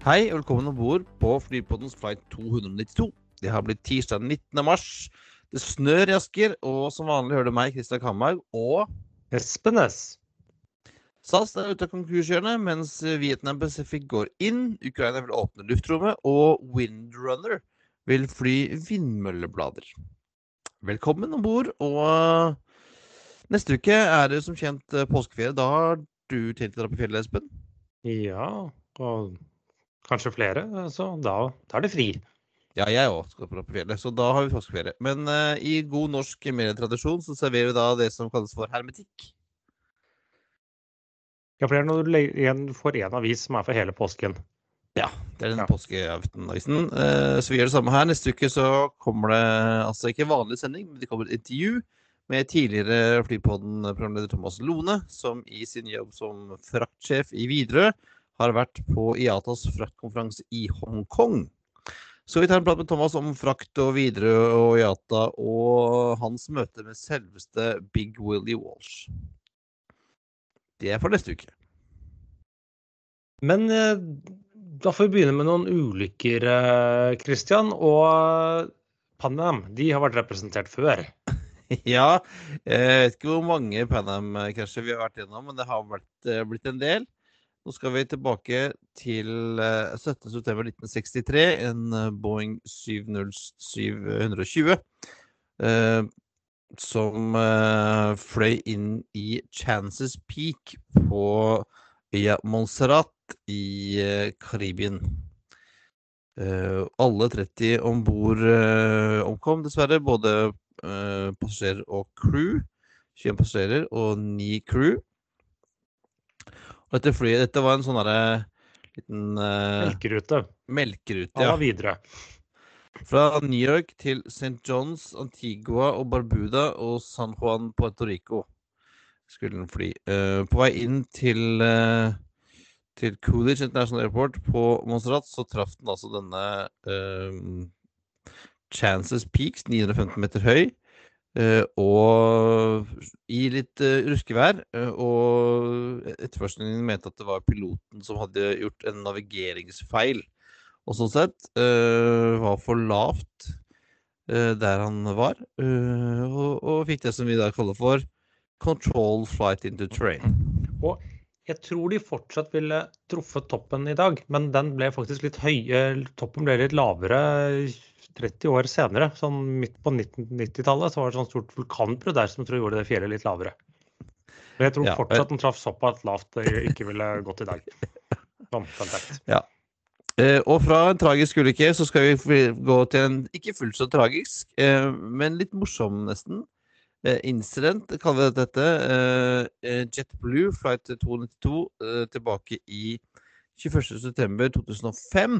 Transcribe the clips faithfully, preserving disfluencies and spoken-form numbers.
Hei og velkommen ombord på Flypoddens flight to nittito. Det har blitt tirsdag nittende mars. Det snør i Asker, og som vanlig hører du meg, Kristian Kamhaug, og Espen S. S A S er ute av konkurshjørnet, mens Vietnam Pacific går inn, Ukraina vil åpne luftrommet, og Windrunner vil fly vindmølleblader. Velkommen ombord, og neste uke er det som kjent påskeferie. Da har du tenkt å dra på fjellet, Espen? Ja, og kanskje flere, så da, da er det fri. Ja, jeg også skal på fjellet, så da har vi påskeferie. Men uh, i god norsk medietradisjon så serverer vi da det som kalles for hermetikk. Ja, for det er når du legger igjen for en avis som er for hele påsken. Ja, det er den Ja. påskeaftenavisen. Uh, så vi gjør det samme her. Neste uke så kommer det altså ikke vanlig sending, men det kommer et intervju med tidligere Flypodden-programleder Thomas Lone, som i sin jobb som fraktsjef i Widerøe har vært på I A T As fraktkonferanse i Hongkong. Så vi tar en prat med Thomas om frakt og Widerøe og I A T A og hans møte med selveste Big Willie Walsh. Det er for neste uke. Men eh, da får vi begynne med noen ulykker, eh, Christian, og Pan Am, de har vært representert før. Ja, jeg vet ikke hvor mange Pan Am-krasjer vi har vært gjennom, men det har vært, blitt en del. Nå skal vi tilbake til syttende september nitten sekstitre, en Boeing syv null syv tjue, eh, som eh, fløy inn i Chances Peak på øya Montserrat i eh, Karibien. Eh, alle tretti ombord eh, omkom, dessverre, både eh, passasjerer og crew, tjue passasjerer og ni crew. Og dette flyet, dette var en sånn der liten uh, Melkerute. melkerute, Alla ja. videre. Fra New York til Saint John's, Antigua og Barbuda og San Juan, Puerto Rico skulle den fly. Uh, på vei inn til, uh, til Coolidge International Airport på Montserrat, så traff den altså denne uh, Chances Peaks, ni hundre og femten meter høy. Uh, og i litt uh, ruskevær, uh, og etterforskningen mente at det var piloten som hadde gjort en navigeringsfeil, og sånn sett uh, var for lavt uh, der han var, uh, og, og fikk det som vi da kaller for control flight into terrain. Og jeg tror de fortsatt ville truffet toppen i dag, men den ble faktisk litt høy, toppen ble litt lavere tretti år senere, sånn midt på nittennitti-tallet, så var det sånn stort vulkanutbrudd der som tror jeg gjorde det fjellet litt lavere. Men jeg tror Ja, fortsatt den traff såpass lavt det ikke ville gått i dag. Sånn, kontakt. Ja. Eh, og fra en tragisk ulykke så skal vi gå til en ikke fullt så tragisk, eh, men litt morsom nesten. Eh, incident, kaller vi dette. Eh, JetBlue flight to nittito eh, tilbake i tjueførste september to tusen og fem.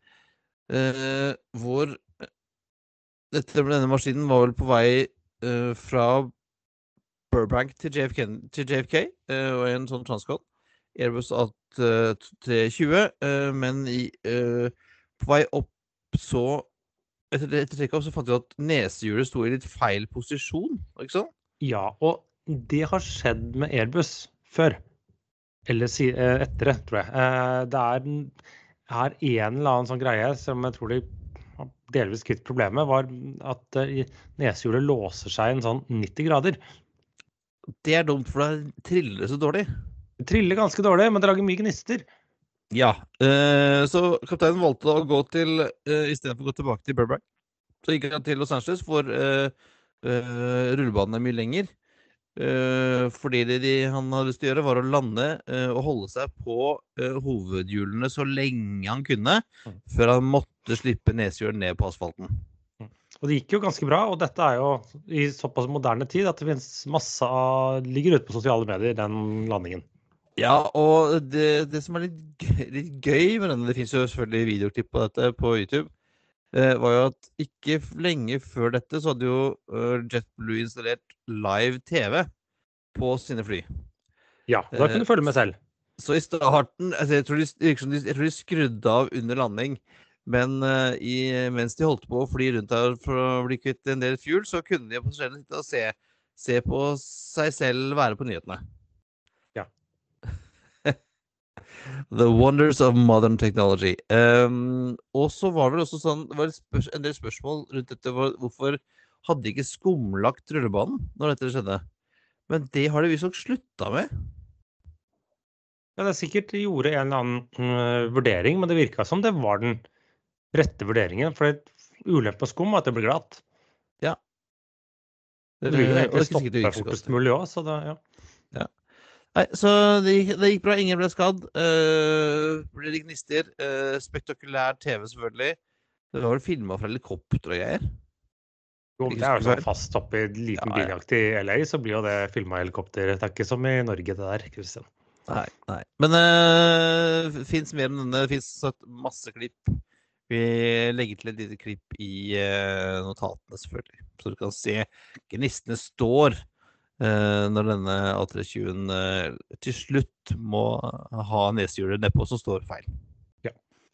Eh, hvor dette, denne maskinen var vel på vei eh, fra Burbank til J F K, til J F K eh, og en sånn transcon, Airbus A tre tjue, eh, men i, eh, på vei opp så, etter, etter take-off så fant vi at nesehjulet sto i litt feil posisjon, ikke sant? Ja, og det har skjedd med Airbus før, eller si, eh, etter det, tror jeg. Eh, det er, er en eller annen sånn greie som jeg tror de har delvis kvitt problemet, var at eh, nesehjulet låser seg en sånn nitti grader. Det er dumt, for det triller så dårlig. Det triller ganske dårlig, men det lager mye gnister. Ja, eh, så kapteinen valgte å gå til, eh, i stedet for å gå tilbake til Burbank, så gikk han til Los Angeles, for eh, eh, rullebanen er mye lenger. Eh, fordi det de, han hadde lyst til å gjøre var å lande eh, og holde seg på eh, hovedhjulene så lenge han kunne, Mm. før han måtte slippe nesehjulet ned på asfalten. Og det gikk jo ganske bra, og dette er jo i såpass moderne tid at det finnes masse av, ligger ute på sosiale medier, den landingen. Ja, og det, det som er litt gøy, litt gøy med denne, det finnes jo selvfølgelig videoklipp på dette på YouTube, eh, var jo at ikke lenge før dette så hadde jo uh, JetBlue installert live T V på sine fly. Ja, da kunne du følge med selv. Så i starten, altså jeg, tror de, jeg tror de skrudde av under landing, men uh, i, mens de holdt på å fly rundt her for å bli kvitt en del fuel, så kunne de passasjerene sitte og se, se på seg selv være på nyhetene. Ja. The wonders of modern technology. Um, og så var det vel også sånn, det var et spørs, en del spørsmål rundt dette. hvor- Hvorfor hadde ikke skumlagt rullebanen når dette skjedde? Men det har de visst nok slutta med. Ja, det er sikkert de gjorde en eller annen øh, vurdering, men det virka som det var den rette vurderingen. For ulempen på skum var at det ble glatt. Ja. Det vil jo Eh, og det egentlig er ikke sikkert det stoppe gikk så fortest godt. mulig òg, så det, ja. Nei, så det gikk, det gikk bra. Ingen ble skadd. Uh, ble det gnister. Uh, spektakulær T V, selvfølgelig. Det var vel filma fra helikopter og greier. Jo, Ikke det er jo husker sånn feil. fast opp i en liten Ja, ja. biljakt i L A, så blir jo det filma helikopter. Det er ikke som i Norge, det der, Kristian. Nei, nei. Men uh, det fins mer enn denne. Det fins masse klipp. Vi legger til et lite klipp i uh, notatene, selvfølgelig. Så du kan se gnistene står uh, når denne A tre tjue uh, til slutt må ha nesehjulet nedpå, så står feil. Ja.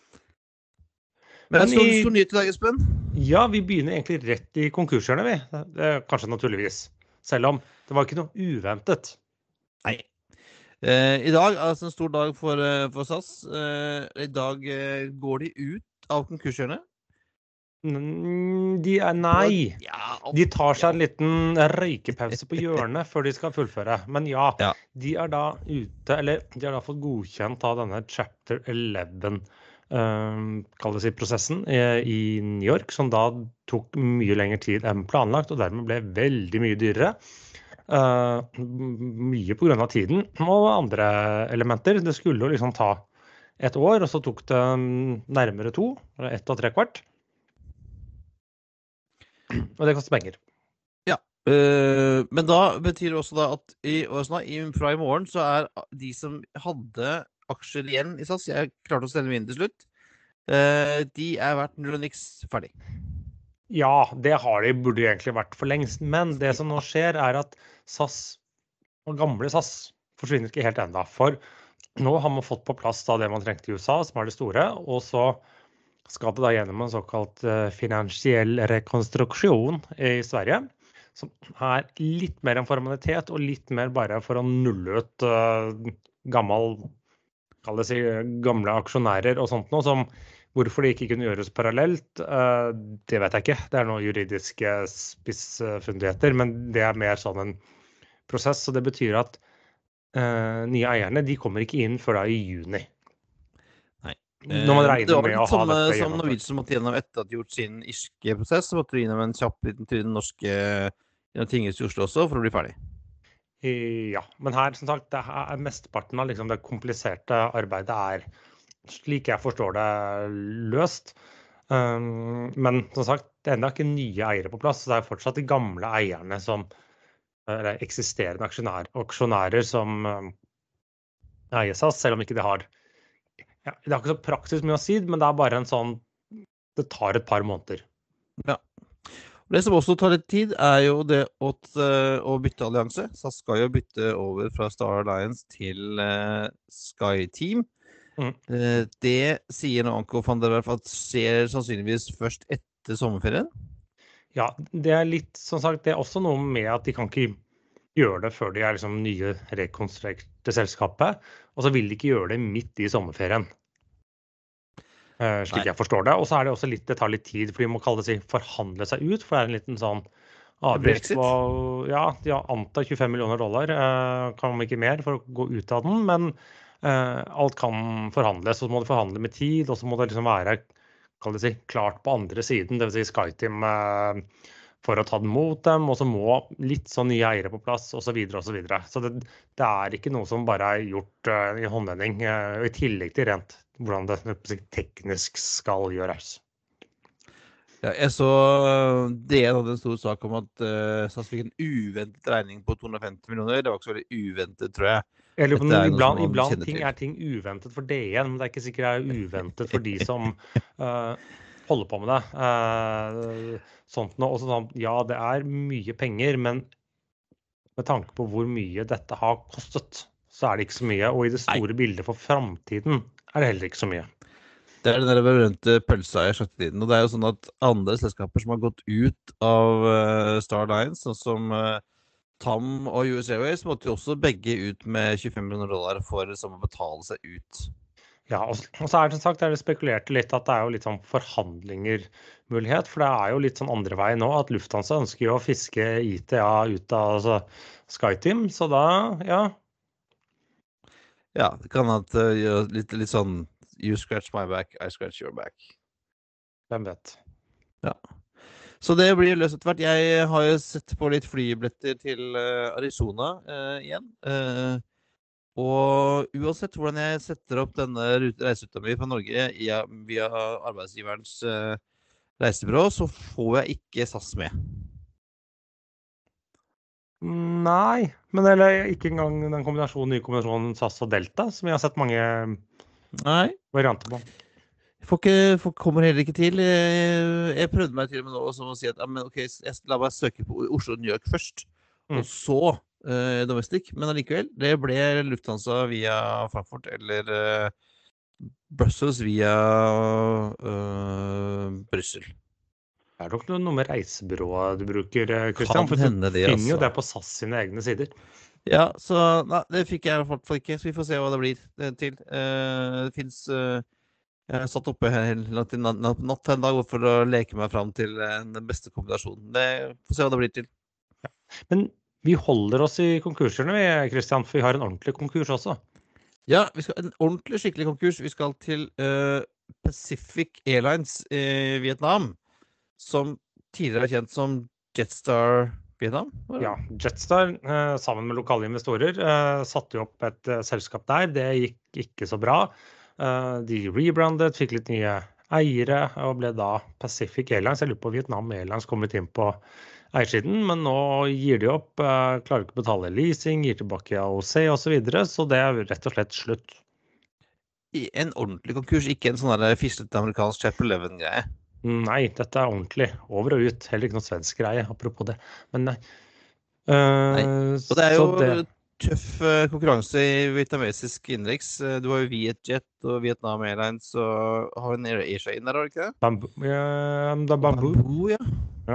Men, Men stor, i- stor nyhet i dag, Espen. Ja, vi begynner egentlig rett i konkurshjørnet, vi. Det er kanskje naturligvis. Selv om det var ikke noe uventet. Nei. Eh, I dag er altså en stor dag for, eh, for S A S. Eh, I dag eh, går de ut av konkurshjørnet. Mm, De er nei. Ja, De tar seg en liten røykepause på hjørnet før de skal fullføre. Men ja, Ja. de er da ute, eller de har da fått godkjent av denne chapter elleve um, kalles i prosessen i, i New York, som da tok mye lengre tid enn planlagt, og dermed ble veldig mye dyrere. Uh, mye på grunn av tiden og andre elementer. Det skulle jo liksom ta et år, og så tok det nærmere to, eller ett og tre kvart. Og det koster penger. Ja. Eh, men da betyr det også da at i, også da, i, fra i morgen så er de som hadde aksjer igjen i S A S, jeg klarte å stelle mine til slutt, eh, de er verdt null og niks ferdig. Ja, det har de, burde egentlig vært for lengst. Men det som nå skjer, er at S A S og gamle S A S forsvinner ikke helt enda. For nå har man fått på plass da det man trengte i U S A, som er det store, og så skal det da gjennom en såkalt uh, finansiell rekonstruksjon i Sverige, som er litt mer en formalitet og litt mer bare for å nulle ut uh, gammel, kall det si, gamle aksjonærer og sånt noe, som hvorfor det ikke kunne gjøres parallelt, uh, det vet jeg ikke. Det er noen juridiske spissfundigheter, men det er mer sånn en prosess, så det betyr at uh, nye eierne, de kommer ikke inn før da i juni. Når man regner det var med litt å ha samme dette som gjennomført. Norwegian måtte gjennom etter at de gjort sin irske prosess, så måtte de gjennom en kjapp liten tur i den norske gjennom tinghus i Oslo også for å bli ferdig. Ja, men her som sagt, det er mesteparten av liksom det kompliserte arbeidet er, slik jeg forstår det, løst. Um, men som sagt, det er enda ikke nye eiere på plass, så det er fortsatt de gamle eierne som, eller eksisterende aksjonærer, aksjonærer som um, eier S A S, selv om ikke det har ja, det har ikke så praktisk mye å si, men det er bare en sånn, det tar et par måneder. Ja. Det som også tar litt tid, er jo det å, å bytte allianse. S A S skal jo bytte over fra Star Alliance til uh, SkyTeam. Mm. Uh, det sier nå Anko van der Werf at skjer sannsynligvis først etter sommerferien. Ja, det er litt, som sagt, det er også noe med at de kan ikke gjøre det før de er liksom nye rekonstruerte selskapet, og så vil de ikke gjøre det midt i sommerferien. Uh, slik Nei. jeg forstår det. Og så er det også litt, det tar litt tid, for de må kalle det seg forhandle seg ut, for det er en liten sånn avgift på, ja, de antar tjuefem millioner dollar, uh, kan man ikke mer for å gå ut av den, men uh, alt kan forhandles, og så må det forhandle med tid, og så må det liksom være, kall det si, klart på andre siden, det vil si SkyTeam uh, for å ta den mot dem, og så må litt sånn nye eiere på plass, og så videre, og så videre. Så det, det er ikke noe som bare er gjort uh, i håndvending, uh, i tillegg til rent hvordan det teknisk skal gjøres. Ja, jeg så D N hadde en stor sak om at uh, S A S fikk en uventet regning på to hundre og femti millioner. Det var ikke så veldig uventet, tror jeg. Eller, Dette er noe iblant som man iblant kjenner ting til. er ting uventet for D N, men det er ikke sikkert det er uventet for de som uh, holder på med det. Uh, sånt noe. Også sånn, ja, det er mye penger, men med tanke på hvor mye dette har kostet, så er det ikke så mye. Og i det store Nei. bildet for fremtiden er det heller ikke så mye. Det er den der berømte pølsa i slaktetiden, og det er jo sånn at andre selskaper som har gått ut av uh, Star Alliance, sånn som uh, LATAM og U S Airways måtte jo også begge ut med tjuefem millioner dollar for som å betale seg ut. Ja, og og så er det som sagt, det er spekulert litt at det er jo litt sånn forhandlinger mulighet, for det er jo litt sånn andre vei nå, at Lufthansa ønsker jo å fiske I T A ut av altså, SkyTeam, så da, ja. Ja, det kan at uh, gjøre litt, litt sånn, you scratch my back, I scratch your back. Hvem vet? Ja. Så det blir løst etter hvert. Jeg har jo sett på litt flybilletter til uh, Arizona uh, igjen. Uh, og uansett hvordan jeg setter opp denne reiseruta mi fra Norge via, via arbeidsgiverens uh, reisebyrå, så får jeg ikke SAS med. Nei, men eller ikke engang den kombinasjonen, ny kombinasjonen SAS og Delta, som jeg har sett mange Nei. varianter på. Folk, folk kommer heller ikke til. Jeg, jeg prøvde meg til og med nå som å si at ja, men ok, jeg la meg søke på Oslo og New York først, mm. og så uh, domestic. Men allikevel, det ble Lufthansa via Frankfurt eller uh, Brussels via uh, Brussel. Det er nok noe med reisebyrået du bruker, Christian, for du finner det, altså. Jo det på SAS sine egne sider. Ja, så nei, det fikk jeg i hvert fall ikke, så vi får se hva det blir det til. Uh, det finnes... Uh, Jeg har satt oppe langt i natt en dag for å leke meg fram til den beste kombinasjonen. Det får se hva det blir til. Ja. Men vi holder oss i konkursene, Christian, for vi har en ordentlig konkurs også. Ja, vi skal en ordentlig skikkelig konkurs. Vi skal til uh, Pacific Airlines i Vietnam, som tidligere er kjent som Jetstar Vietnam. Ja, Jetstar, uh, sammen med lokale investorer, uh, satte jo opp et uh, selskap der. Det gikk ikke så bra. Uh, de rebrandet, fikk litt nye eiere og ble da Pacific Airlines. Jeg lurer på Vietnam Airlines kom litt inn på eiersiden, men nå gir de opp, uh, klarer ikke å betale leasing, gir tilbake A O C og så videre, så det er rett og slett slutt. I en ordentlig konkurs, ikke en sånn der fislete amerikansk Chapter eleven-greie? Nei, dette er ordentlig. Over og ut. Heller ikke noe svensk greie, apropos det. Men nei. Uh, nei. Og det er jo... det... tøff konkurranse i vietnamesisk innenriks. Du har jo Vietjet og Vietnam Airlines og har en Asia inn der, har du ikke det? Bamboo, ja, det er Bamboo. Bamboo, ja. Ja.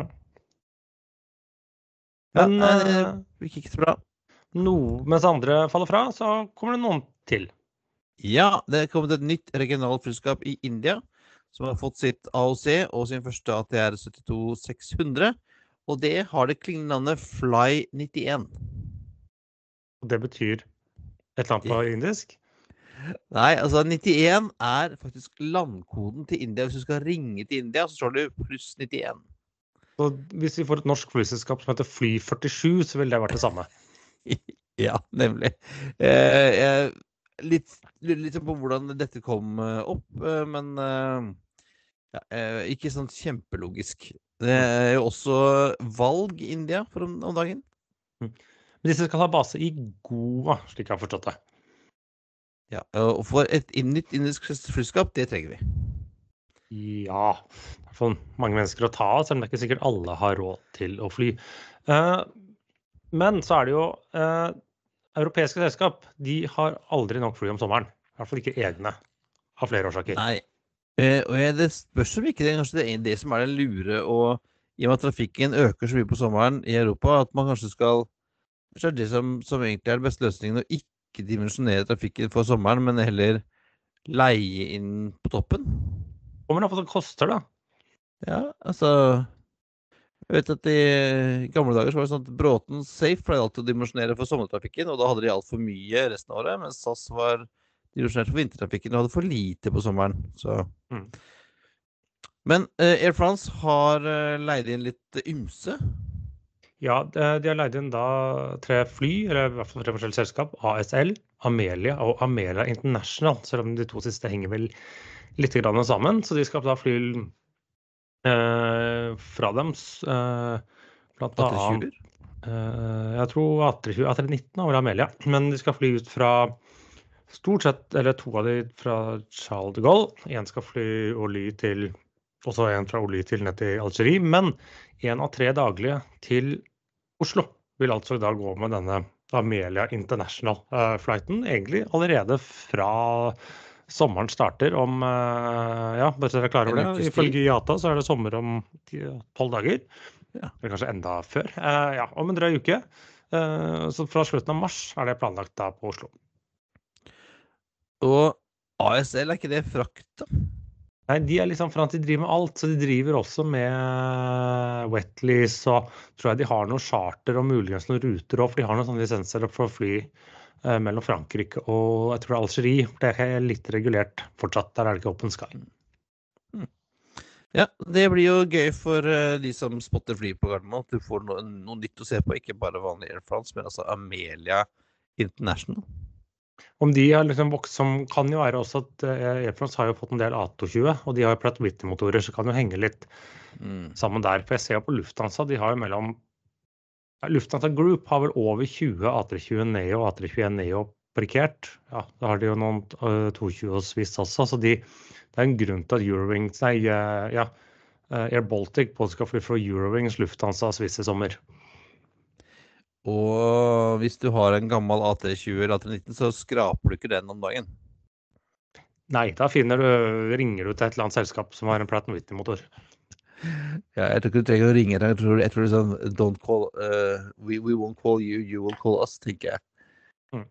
Men, Men ja, nei, det gikk ikke så bra. No, mens andre faller fra, så kommer det noen til. Ja, det er kommet et nytt regionalt flyselskap i India, som har fått sitt A O C og sin første A T R syttito seks hundre, og det har det klingende navnet Fly nittien. Og det betyr et eller annet på indisk? Nei, altså nittien er faktisk landkoden til India. Hvis du skal ringe til India, så står det pluss nittien. Så hvis vi får et norsk flyselskap som heter Fly førtisju, så vil det vært det samme? Ja, nemlig. Eh, litt, litt på hvordan dette kom opp, men ja, ikke sånn kjempelogisk. Det er jo også valg i India for om, om dagen. Mm. Men disse skal ha base i Goa, slik jeg har forstått det. Ja, og for et nytt indisk flyselskap, det trenger vi. Ja, det er for mange mennesker å ta av, selv om det er ikke sikkert alle har råd til å fly. Uh, men så er det jo uh, europeiske selskap, de har aldri nok fly om sommeren. I hvert fall ikke egne, av flere årsaker. Nei, uh, og jeg, det spørs om ikke det er kanskje det, er det som er det lure, og i og med at trafikken øker så mye på sommeren i Europa, at man kanskje skal så er det som, som egentlig er den beste løsningen å ikke dimensjonere trafikken for sommeren, men heller leie inn på toppen. Og men hva det koster da? Ja, altså, jeg vet at i gamle dager så var det sånn at Bråten Safe pleide alltid å dimensjonere for sommertrafikken, og da hadde de alt for mye resten av året, mens SAS var dimensjonert for vintertrafikken og hadde for lite på sommeren. Så. Mm. Men uh, Air France har uh, leid inn litt ymse. Ja, de har leid inn da tre fly, eller i hvert fall tre forskjellige selskap, A S L, Amelia og Amelia International, selv om de to siste henger vel litt grann sammen, så de skal da fly eh, fra dem, eh, blant annet, eh, jeg tror A tre tjue, A tre nitten over Amelia, men de skal fly ut fra stort sett, eller to av de fra Charles de Gaulle, en skal fly Orly til og så en fra Orly til ned til Algerie, men en av tre daglige til Oslo vil altså da gå med denne Amelia International-flighten, egentlig allerede fra sommeren starter om, ja, bare så dere er klare over det, ifølge I A T A så er det sommer om tolv dager, ja. Eller kanskje enda før, ja, om en drøy uke, Uh, så fra slutten av mars er det planlagt da på Oslo. Og A S L, er ikke det frakt da? Nei, de er liksom for at de driver med alt, så de driver også med wetlease, og tror jeg de har noen charter og muligens noen ruter også, for de har noen sånne lisenser for å fly uh, mellom Frankrike og jeg tror det er Algerie, for det er litt regulert fortsatt, der er det ikke open sky. Mm. Ja, det blir jo gøy for uh, de som spotter fly på Gardermoen, at du får noe, noe nytt å se på, ikke bare vanlig Air France, men altså Amelia International. Om de har liksom vokst, som kan jo være også at uh, Air France har jo fått en del A to tjue, og de har jo Pratt and Whitney-motorer, så kan jo henge litt mm. sammen der. For jeg ser jo på Lufthansa, de har jo mellom Lufthansa Group har vel over tjue A tre tjue Neo og A tre tjueen Neo parkert. Ja, da har de jo noen uh, to tjue og Swiss også, så de, det er en grunn til at Eurowings, nei, uh, ja, uh, Air Baltic både skal fly fra Eurowings, Lufthansa og Swiss i sommer. Og hvis du har en gammel A tre tjue eller A tre nitten, så skraper du ikke den om dagen? Nei, da finner du, ringer du til et eller annet selskap som har en Pratt and Whitney-motor. Ja, jeg tror ikke du trenger å ringe deg. Jeg tror, jeg tror det er sånn, don't call, uh, we, we won't call you, you will call us, tenker jeg. Mm.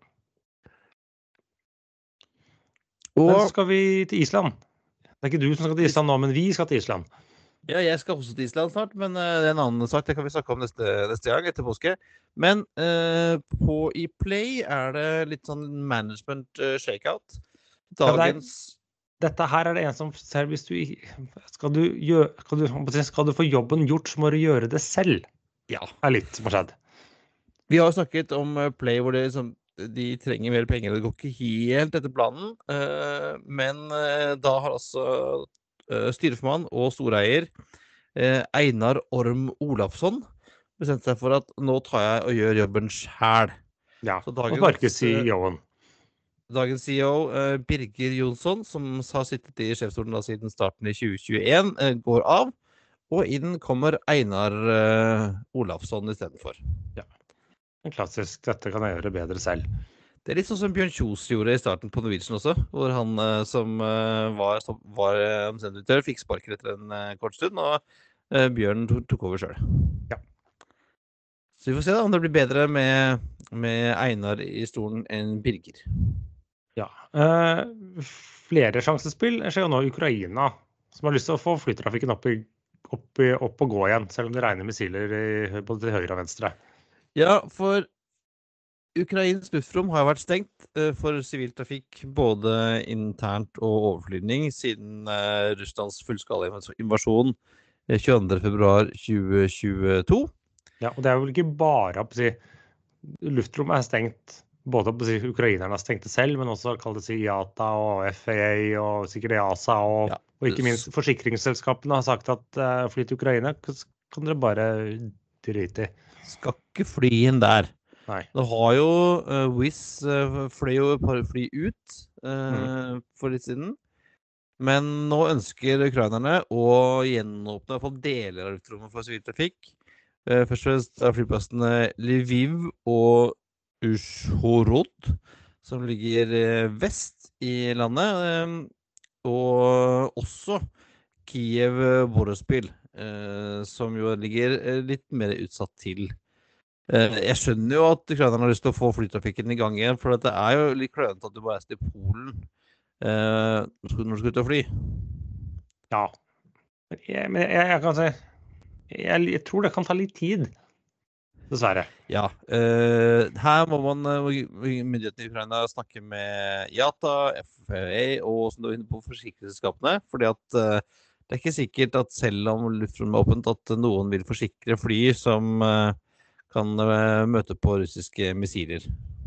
Og så skal vi til Island. Det er ikke du som skal til Island nå, men vi skal til Island. Ja, jeg skal også til Island snart, men uh, det er en annen sak, det kan vi snakke om neste, neste gang etter påske. Men uh, på i Play er det litt sånn management uh, shakeout. Dagens... Ja, dette her er det en som ser, hvis du skal du, gjøre, skal, du, skal du få jobben gjort, så må du gjøre det selv. Ja. Det er litt som har skjedd. Vi har snakket om uh, Play hvor det, liksom, de trenger mer penger, og det går ikke helt etter planen. Uh, men uh, da har altså styreformann og storeier eh, Einar Orm Olafsson bestemt seg for at nå tar jeg og gjør jobben selv. Ja, så dagens, og bare C E O-en. Dagens C E O eh, Birger Jonsson, som har sittet i sjefsstolen da, siden starten i tjue tjueen, eh, går av, og inn kommer Einar eh, Olafsson i stedet for. Ja, en klassisk, dette kan jeg gjøre bedre selv. Det er litt sånn som Bjørn Kjos gjorde i starten på Norwegian også, hvor han uh, som uh, var, var omstendighetør fikk sparken etter en uh, kort stund, og uh, Bjørn tok, tok over selv. Ja. Så vi får se da om det blir bedre med, med Einar i stolen enn Birger. Ja. Uh, flere sjansespill skjer jo nå i Ukraina, som har lyst til å få flytrafikken opp, i, opp, i, opp og gå igjen, selv om det regner missiler i, både til høyre og venstre. Ja, for Ukrains luftrom har vært stengt uh, for siviltrafikk både internt og overflygning siden uh, Russlands fullskala invasjon uh, tjueandre februar tjue tjueto. Ja, og det er vel ikke bare å si, luftrommet er stengt, både å si ukrainerne har stengt det selv, men også kall det si I A T A og F A A og sikkert E A S A og, ja. Og ikke minst forsikringsselskapene har sagt at uh, fly til Ukraina kan dere bare drite i. Skal ikke fly inn der. Nei. Det har jo uh, Wizz uh, fløy jo et par fly ut uh, mm. for litt siden. Men nå ønsker ukrainerne å gjenåpne i hvert fall deler av luftrommet for siviltrafikk. Uh, først og fremst er flyplassene Lviv og Uzhhorod, som ligger uh, vest i landet. Uh, og også Kiev-Boryspil, uh, som jo ligger uh, litt mer utsatt til. Jeg skjønner jo at ukrainerne har lyst til å få flytrafikken i gang igjen, for det er jo litt klønete at du bare er til Polen eh, når du skal ut og fly. Ja, jeg, men jeg, jeg kan si, jeg, jeg tror det kan ta litt tid, dessverre. Ja, eh, her må man, myndighetene i Ukraina, snakke med I A T A, F A A og som du er inne på forsikringsselskapene, fordi at eh, det er ikke sikkert at selv om luftrommet er åpent, at noen vil forsikre fly som eh, kan uh, møte på russiske missiler.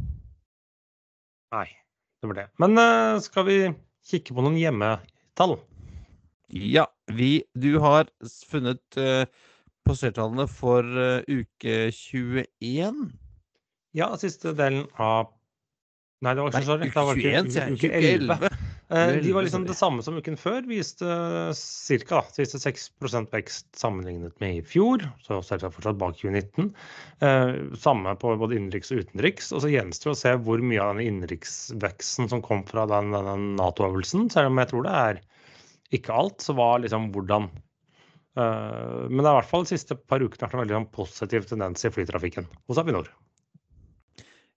Nei, det var det. Men uh, skal vi kikke på noen hjemmetall? Ja, vi, du har funnet uh, passertallene for uh, uke tjueen. Ja, siste delen av... Nei, det var ikke sorry. Uke tjueen, uke, uke elleve. Uh, de var liksom det samme som uken før, viste cirka, viste seks prosent vekst sammenlignet med i fjor, så selvsagt fortsatt bak tjue nitten. Uh, samme på både innenriks og utenriks, og så gjenstår å se hvor mye av denne innenriksveksten som kom fra den, den NATO-øvelsen, selv om jeg tror det er ikke alt, så var liksom hvordan. Uh, men det er i hvert fall de siste par ukene vært en veldig positiv tendens i flytrafikken hos Avinor.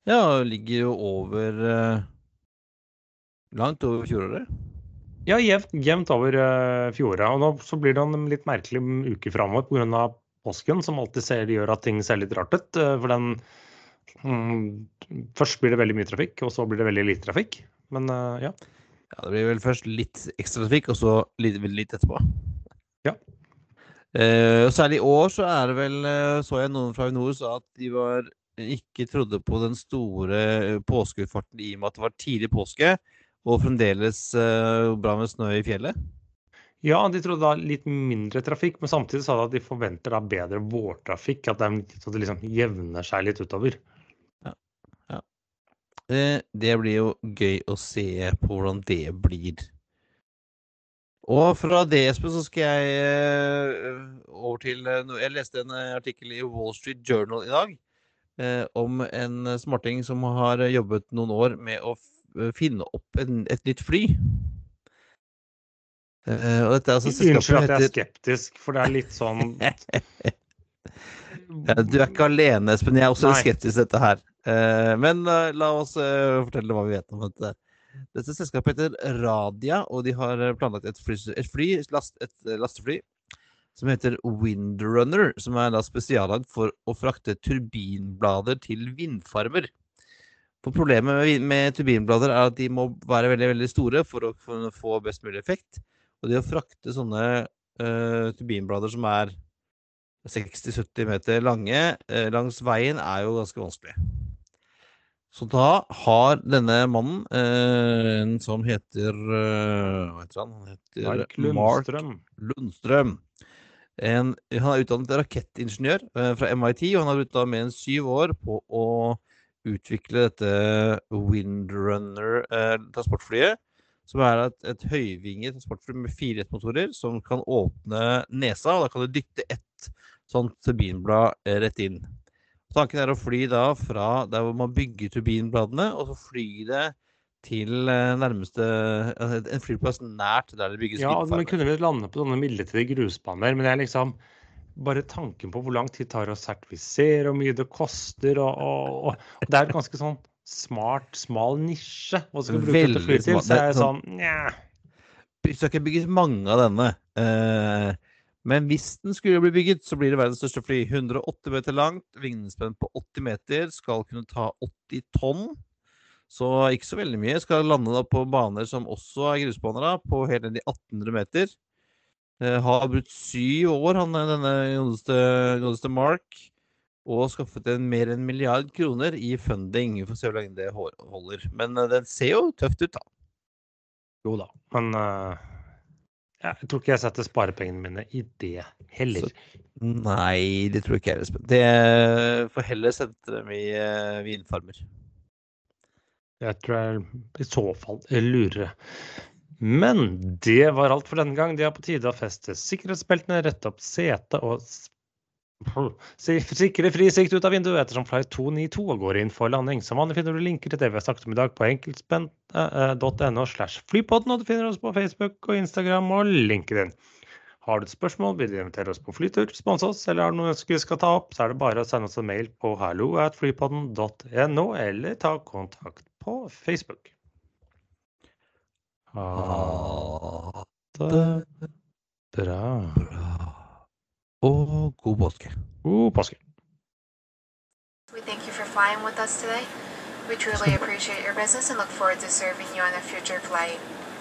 Ja, ligger jo over eh, langt over fjoråret. Ja, jevnt, jevnt over uh, fjoråret. Og nå så blir det en litt merkelig uke fremover på grunn av påsken, som alltid ser, gjør at ting ser litt rart ut. Uh, for den mm, Først blir det veldig mye trafikk, og så blir det veldig lite trafikk. Men uh, ja. Ja, det blir vel først litt ekstra trafikk, og så litt, litt etterpå. Ja. Eh, og særlig i år så er det vel, eh, så jeg noen fra Avinor sa at de var, ikke trodde på den store eh, påskeutfarten i og med at det var tidlig påske, og fremdeles eh, bra med snø i fjellet. Ja, de trodde da litt mindre trafikk, men samtidig sa de at de forventer da bedre vårtrafikk, at det, at det liksom jevner seg litt utover. Ja, ja. Eh, det blir jo gøy å se på hvordan det blir. Og fra det, Espen, så skal jeg eh, over til eh, noe. Jeg leste en eh, artikkel i Wall Street Journal i dag eh, om en smarting som har jobbet noen år med å f finne opp en, et nytt fly. Eh, og dette er altså Unnskyld at jeg er heter... skeptisk, for det er litt sånn... Ja, du er ikke alene, Espen. Jeg er også Nei. skeptisk til dette her. Eh, men uh, la oss uh, fortelle hva vi vet om dette. Dette selskapet heter Radia, og de har planlagt et fly, et, fly, last, et lastefly som heter Windrunner, som er da spesiallagd for å frakte turbinblader til vindfarmer. For problemet med, med turbinblader er at de må være veldig, veldig store for å, for å få best mulig effekt. Og det å frakte sånne uh, turbinblader som er seksti til sytti meter lange uh, langs veien er jo ganske vanskelig. Så da har denne mannen, eh, en som heter, eh, hva heter han? Han heter Mark Lundstrøm. Mark Lundstrøm. En, han er utdannet rakettingeniør eh, fra M I T, og han har brukt da mer enn syv år på å utvikle dette Windrunner-transportflyet, eh, som er et, et høyvinget transportfly med fire jetmotorer som kan åpne nesa, og da kan du dytte ett sånt turbinblad eh, rett inn. Tanken er å fly da fra der hvor man bygger turbinbladene, og så fly det til nærmeste, en flyplass nært der det bygges ja, vindfarmer. Ja, men kunne vi lande på sånne midlertidige grusbaner, men det er liksom bare tanken på hvor lang tid tar å sertifisere, og mye det koster, og, og, og det er et ganske sånn smart, smal nisje, hva skal vi bruke dette fly til, så er jeg sånn, nja. Vi skal ikke bygge mange av denne, eh, men hvis den skulle bli bygget, så blir det verdens største fly. hundre og åtte meter langt, vingespenn på åtti meter, skal kunne ta åtti tonn. Så ikke så veldig mye. Skal lande da på baner som også er grusbaner da, på helt ned i atten hundre meter. Eh, har brukt syv år, han er denne godeste, godeste Mark, og skaffet en mer enn en milliard kroner i funding, for å se hvor lenge det holder. Men uh, den ser jo tøft ut da. Jo da, men... Uh... Jeg tror ikke jeg setter sparepengene mine i det heller. Så, nei, det tror ikke jeg, Espen. Det får heller sette dem i uh, vindfarmer. Jeg tror jeg i så fall lurer. Men det var alt for denne gang. Det er på tide å feste sikkerhetsbeltene, rette opp sete og sikre fri sikt ut av vinduet ettersom flight to nittito og går inn for landing. Som vanlig finner du linker til det vi har sagt om i dag på enkeltspent punktum no slash flypodden, og du finner oss på Facebook og Instagram og LinkedIn. Har du et spørsmål, vil du invitere oss på flytur, spons oss, eller har du noe vi skal ta opp, så er det bare å sende oss en mail på hallo at flypodden punktum no, eller ta kontakt på Facebook. Ha det bra. Og god påske. God påske. We thank you for flying with us today. We truly appreciate your business and look forward to serving you on a future flight.